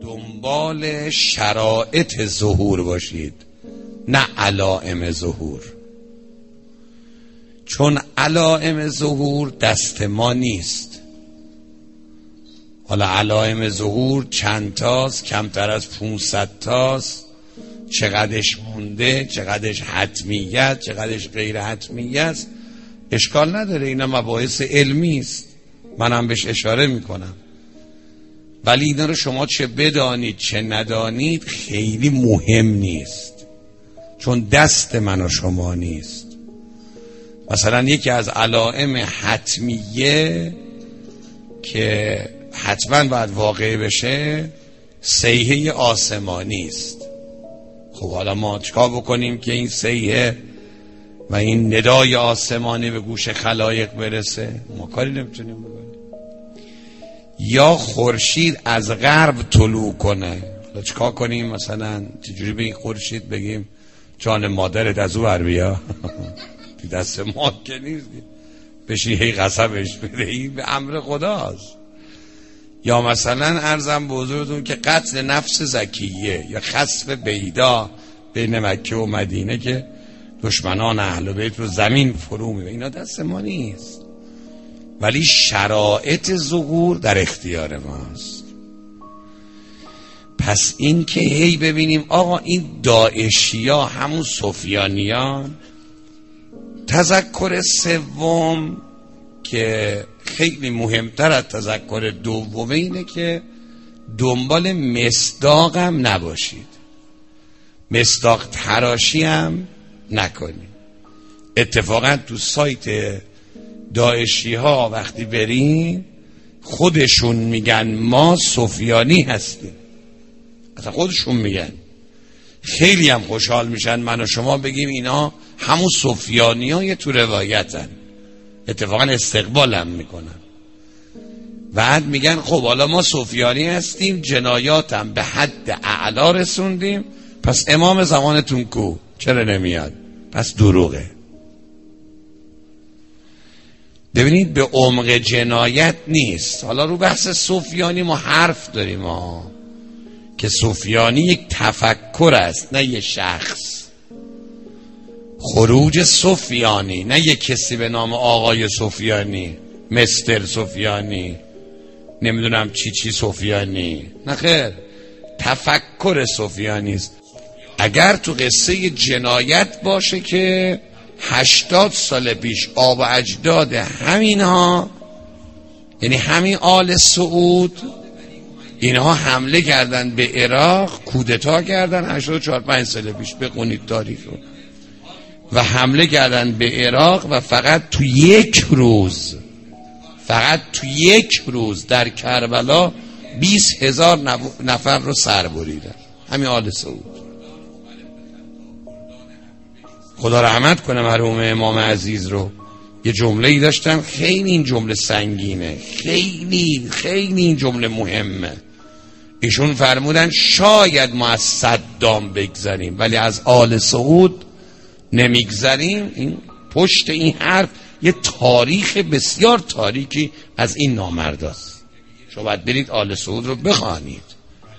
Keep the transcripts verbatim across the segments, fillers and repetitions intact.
دنبال شرایط ظهور باشید، نه علائم ظهور. چون علائم ظهور دست ما نیست. حالا علائم ظهور چند تاست؟ کمتر از پونصد تاست. چقدرش مونده، چقدرش حتمیت، چقدرش غیر حتمیت، اشکال نداره. اینا مباحث علمی است، منم بهش اشاره میکنم. ولی اینا رو شما چه بدانید چه ندانید خیلی مهم نیست، چون دست من و شما نیست. مثلا یکی از علائم حتمیه که حتما باید واقع بشه صیحه آسمانی است. خب حالا ما چیکار بکنیم که این صیحه و این ندای آسمانی به گوش خلایق برسه؟ ما کاری نمیتونیم بکنیم. یا خورشید از غرب طلوع کنه، حالا چیکار کنیم؟ مثلا چجوری به این خورشید بگیم جان مادرت از او بر بیا؟ دست ما که نیست بشی هی قسمش بدهی، به امر خداست. یا مثلا عرضم به حضورتون که قتل نفس زکیه یا خسف بیدا بین مکه و مدینه که دشمنان اهل بیت رو زمین فرو میبره، اینا دست ما نیست. ولی شرایط ظهور در اختیار ماست. پس این که هی ببینیم آقا این داعشی ها همون سفیانیان. تذکر سوم که خیلی مهمتر از تذکر دومه اینه که دنبال مصداق هم نباشید، مصداق تراشی هم نکنید. اتفاقا تو سایت داعشی ها وقتی برین خودشون میگن ما سفیانی هستیم، اصلا خودشون میگن. خیلی هم خوشحال میشن من و شما بگیم اینا همون سفیانی های تو روایتن، اتفاقا استقبال هم میکنن. بعد میگن خب حالا ما سفیانی هستیم، جنایات هم به حد اعلا رسوندیم، پس امام زمانتون کو؟ چرا نمیاد؟ پس دروغه. ببینید به عمق جنایت نیست. حالا رو بحث سفیانی ما حرف داریم ها، که سفیانی یک تفکر است نه یک شخص. خروج سفیانی، نه یک کسی به نام آقای سفیانی، مستر سفیانی، نمیدونم چی چی سفیانی، نه خیر، تفکر سفیانی است. اگر تو قصه جنایت باشه که هشتاد سال پیش آب و اجداد همین ها، یعنی همین آل سعود، اینها حمله کردن به عراق، کودتا کردن هشتاد و چهار پنج سال پیش، بخونید تاریخ رو، و حمله کردن به عراق و فقط تو یک روز فقط تو یک روز در کربلا بیست هزار نفر رو سر بریدن، همین آل سعود. خدا رحمت کنه مرحوم امام عزیز رو. یه جمله ای داشتن، خیلی این جمله سنگینه، خیلی خیلی این جمله مهمه. ایشون فرمودن شاید ما از صدام بگذریم ولی از آل سعود نمیگذریم. این پشت این حرف یه تاریخ بسیار تاریکی از این نامرداست. شما باید برید آل سعود رو بخوانید.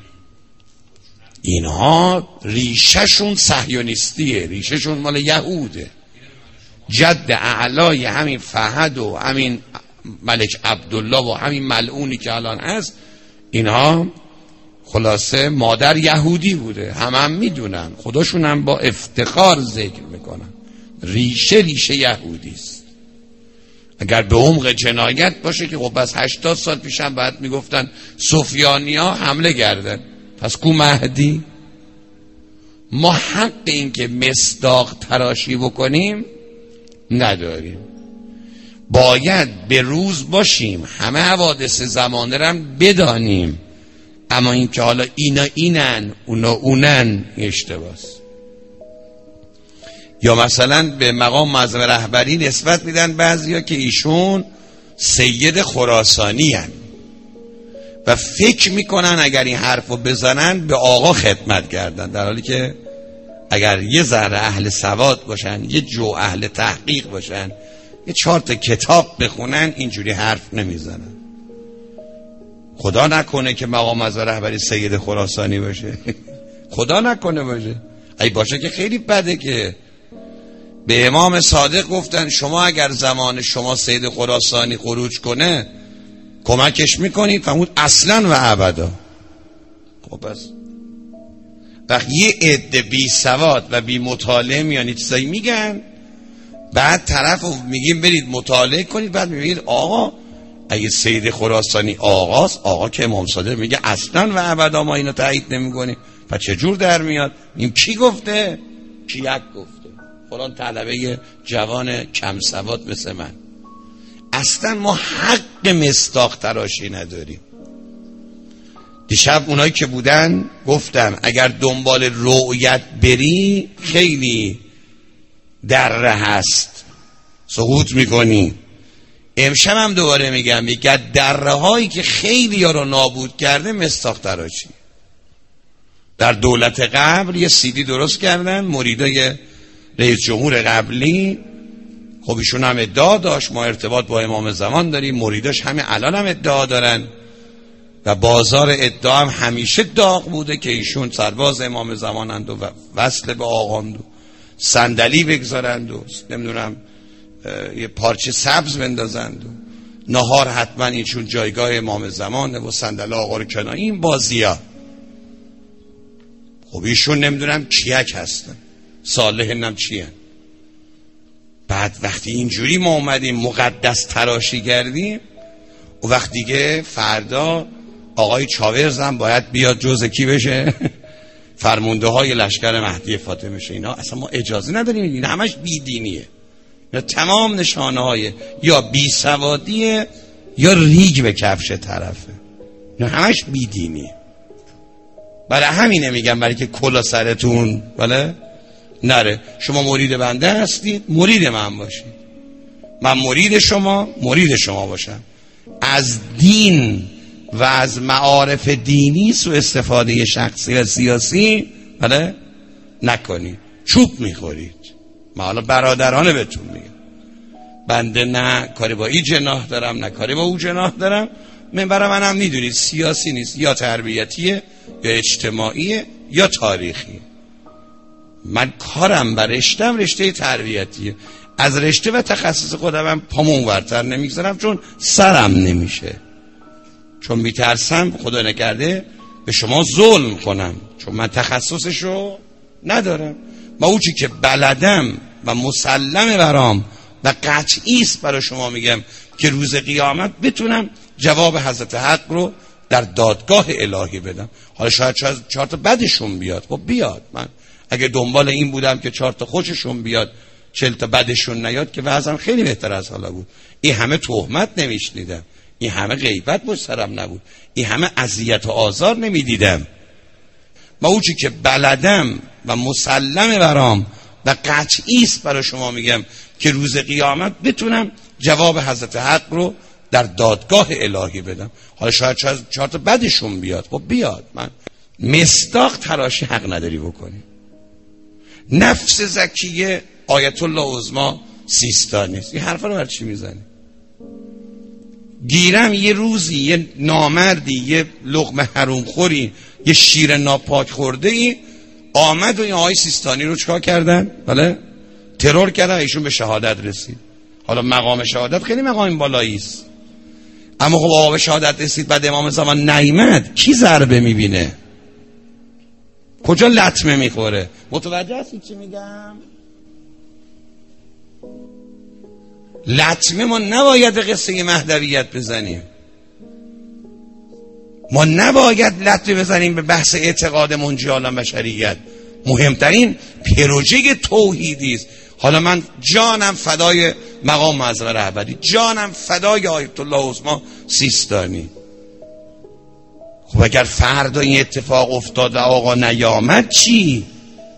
اینها ریشهشون صهیونیستیه، ریشهشون مال یهوده. جد اعلای همین فهد و همین ملک عبدالله و همین ملعونی که الان هست، اینها خلاصه مادر یهودی بوده، هم هم میدونن، خودشون هم با افتخار ذکر میکنن. ریشه ریشه یهودی است. اگر به عمق جنایت باشه که خب بس هشتاد سال پیش هم بعد میگفتن سفیانی ها حمله کردن، پس کو مهدی؟ ما حق این که مصداق تراشی بکنیم نداریم. باید به روز باشیم، همه حوادث زمانه رو بدانیم، اما این که حالا اینا اینن اونا اونن اشتباس. یا مثلا به مقام معظم رهبری نسبت میدن بعضیا که ایشون سید خراسانی هن و فکر میکنن اگر این حرفو بزنن به آقا خدمت کردن، در حالی که اگر یه ذره اهل سواد باشن، یه جو اهل تحقیق باشن، یه چهار تا کتاب بخونن، اینجوری حرف نمیزنن. خدا نکنه که مقام از رهبری سید خراسانی باشه خدا نکنه باشه. ای باشه که خیلی بده. که به امام صادق گفتن شما اگر زمان شما سید خراسانی خروج کنه کمکش میکنید؟ فرمود اصلا و ابدا. خب بس وقت یه عده بی سواد و بی مطالعه میان چیزایی میگن، بعد طرف میگیم برید مطالعه کنید، بعد میگید آقا اگه سید خراسانی آقاست، آقا که امام صادق میگه اصلا و ابدا ما اینو تایید نمیکنیم، پس چه جور در میاد؟ این کی گفته؟ کیک گفته. فلان طلبه جوان کم سواد مثل من. اصلا ما حق مصداق تراشی نداریم. دیشب اونایی که بودن گفتم اگر دنبال رؤیت بری خیلی دره هست، سقوط میکنی. امشب هم دوباره میگم یکی از دره هایی که خیلی ها رو نابود کرده مصداق تراشی. در دولت قبل یه سیدی درست کردن مریدای رئیس جمهور قبلی. خب ایشون هم ادعا داشت ما ارتباط با امام زمان داریم، مریداش همه الان هم ادعا دارن و بازار ادعا هم همیشه داغ بوده که ایشون سرباز امام زمانند و وصل به آقاند و صندلی بگذارند و نمیدونم یه پارچه سبز بندازند و نهار حتما ایشون جایگاه امام زمانه و صندلی آقا رو کنار. این بازی‌ها. خب ایشون نمیدونم کیک هستن، صالح نم چیه. بعد وقتی اینجوری ما اومدیم مقدس تراشی کردیم و وقت دیگه فردا آقای چاورز هم باید بیاد جزء کی بشه؟ فرمانده های لشکر مهدی فاطمه شه. اینا اصلا ما اجازه نداریم. این همش بیدینیه. اینا تمام نشانه های یا بیسوادیه یا ریگ به کفش طرفه. اینا همش بیدینیه. برای همینه میگم برای که کلا سرتون بله نره. شما مرید بنده هستید، مرید من باشید، من مرید شما، مرید شما باشم. از دین و از معارف دینی سو استفاده شخصی و سیاسی بله نکنید، چوب میخورید. من حالا برادرانه بهتون میگم، بنده نه کاری با این جناح دارم نه کاری با او جناح دارم. من برای منم میدونید سیاسی نیست، یا تربیتیه یا اجتماعیه یا تاریخی. من کارم بر رشتم رشته تربیتیه. از رشته و تخصص خودم هم پامون ورتر نمیگذارم چون سرم نمیشه، چون میترسم خدا نکرده به شما ظلم کنم، چون من تخصصشو ندارم. ما اوچی که بلدم و مسلمه برام و قطعی است برای شما میگم که روز قیامت بتونم جواب حضرت حق رو در دادگاه الهی بدم. حالا شاید چهار تا بدشون بیاد، خب بیاد. من اگه دنبال این بودم که چهار تا خوششون بیاد چهل تا بدشون نیاد که وضعم خیلی بهتر از حالا بود. این همه تهمت نمیشنیدم، این همه غیبت بود سرم نبود، این همه اذیت و آزار نمیدیدم. ما اوچی که بلدم و مسلمه برام و قطعی است برای شما میگم که روز قیامت بتونم جواب حضرت حق رو در دادگاه الهی بدم. حالا شاید چهار تا بدشون بیاد، خب بیاد. من مصداق تراشی حق نداری بکنی. نفس زکیه آیت الله عظما سیستانی است. این حرفا رو برای چی میزنی؟ گیرم یه روزی یه نامردی یه لقمه حروم خوری یه شیر ناپاک خورده ای آمد و این آقای سیستانی رو چکار کردن؟ بله ترور کردن، ایشون به شهادت رسید. حالا مقام شهادت خیلی مقام بالایی است، اما خب آقا به شهادت رسید بعد امام زمان نیامد، کی ضربه میبینه؟ کجا لطمه میخوره؟ متوجه هستی چی میگم؟ لطمه ما نباید قصه مهدویت بزنیم، ما نباید لطمه بزنیم به بحث اعتقاد منجی عالم بشریت. مهمترین پروژه توحیدی است. حالا من جانم فدای مقام معظم رهبری، جانم فدای آیت الله عظما سیستانی. خب اگر فردا این اتفاق افتاد و آقا نیامد چی؟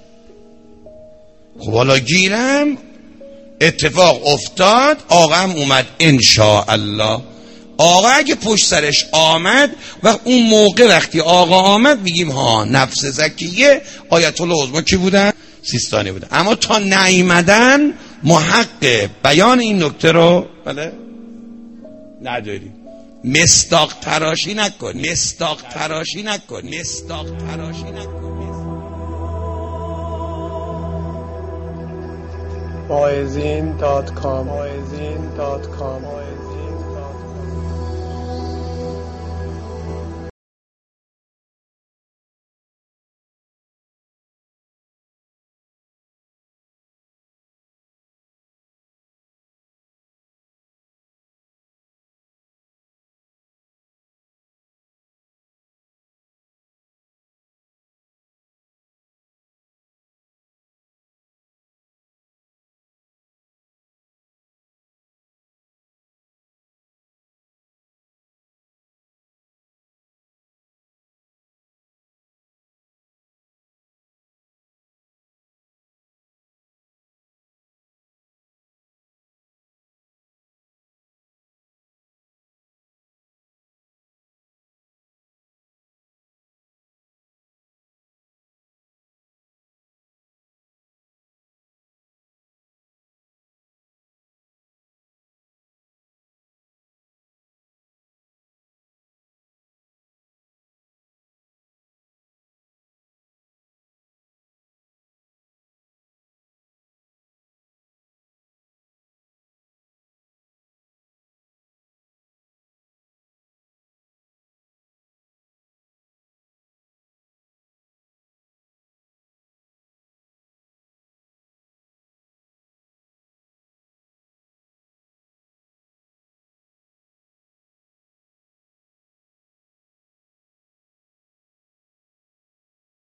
خب حالا گیرم اتفاق افتاد، آقا هم اومد انشاءالله. آقا اگه پشت سرش آمد و اون موقع وقتی آقا آمد میگیم ها نفس زکیه آیت الله عظما کی بودن؟ سیستانی بودن. اما تا نیامدن ما حق بیان این نکته رو بله نداریم. مصداق تراشی نکن، مصداق تراشی نکن، مصداق تراشی نکن. واعظین دات کام واعظین دات کام